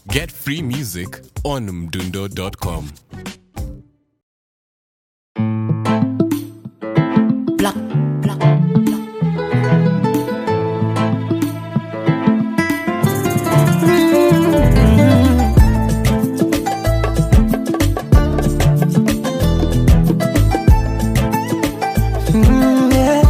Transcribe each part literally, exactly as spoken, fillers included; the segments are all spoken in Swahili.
Get free music on mdundo dot com. Black, black, black. Mm, yeah.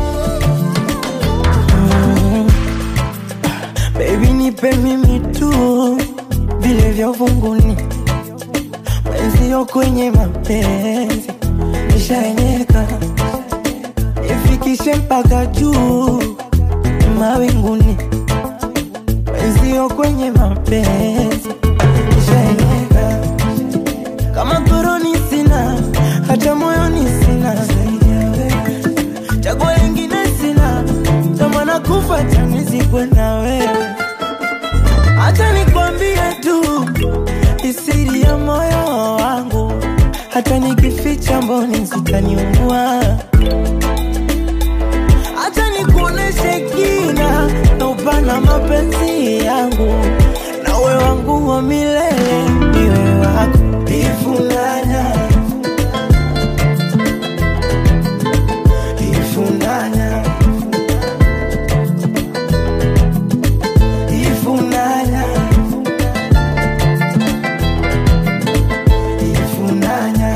Mm. Baby nipe mimi tu vile vya uvunguni, mwenzio kwenye mapenzi nishaenyeka, nifikishe mpaka juu mawinguni, mwenzio kwenye mapenzi nishaenyeka, kama koroni sina, hata moyoni sina, chaguo lingine sina, tamana kufa chanizikwe na wewe. Acha nikwambie tu isiri ya moyo wangu, hata nikificha mboni zitaniua. Acha nikuoneshe kina na upana mapenzi yangu, na wewe wangu wa milele niwe wako. Ifunanya, ifunanya, ifunanya, ifunanya.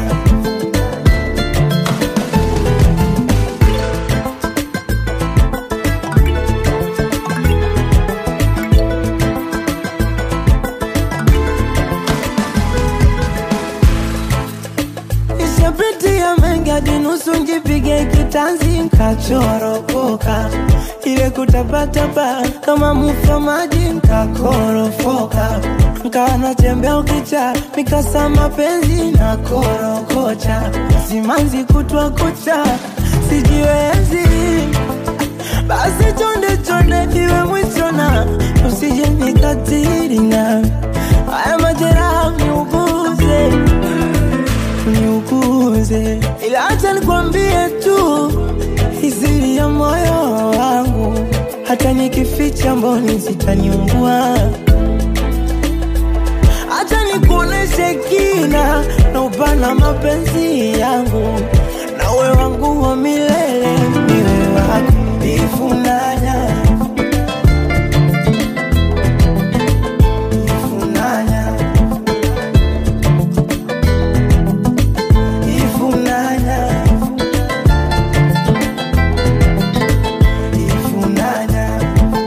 Nishapitia mengi hadi nusu njipige kitanzi nkachoropoka, ile kutapatapa kama mufa maji nkakorofoka, nkawa natembea ukicha mikasa mapenzi na korokocha, simanzi kutwa kucha sijiwezi, basi chonde chonde iwe mwisho na usije nikatiri na haya majeraha niuguze, niuguze. Ila acha nikwambie tu isiri ya moyo wangu, hata nikificha mboni zitaniungua. Acha nikuoneshe kina na upana mapenzi yangu, na wewe wangu wa milele niwe wako. Ifunanya, ifunanya, ifunanya, ifunanya.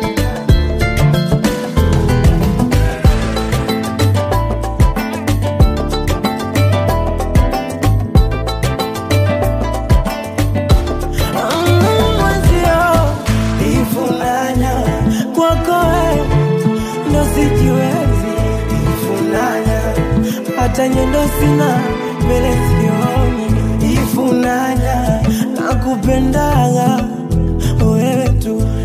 Hata nyendo sina mbele sioni. Ifunanya, nakupendaga wewe tu.